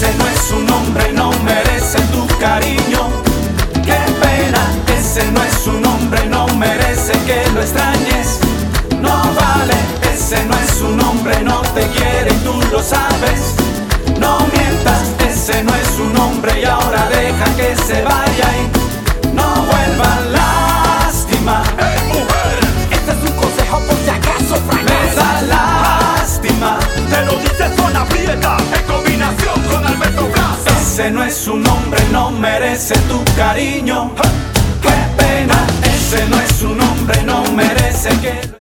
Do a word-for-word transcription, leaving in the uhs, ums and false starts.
ese no es un hombre, no merece tu cariño. Qué pena, ese no es un hombre, no merece que lo extrañes. No vale, ese no es un hombre, no te quiere y tú lo sabes. No mientas, ese no es un hombre y ahora deja que se vaya y no vuelva. Lástima. ¡Hey, mujer! Este es un consejo por si acaso Me fracaso. da lástima. Te lo dice Zona Prieta en combinación con Alberto Plaza. Ese no es un hombre, no merece tu cariño. Qué pena, ese no es un hombre, no merece que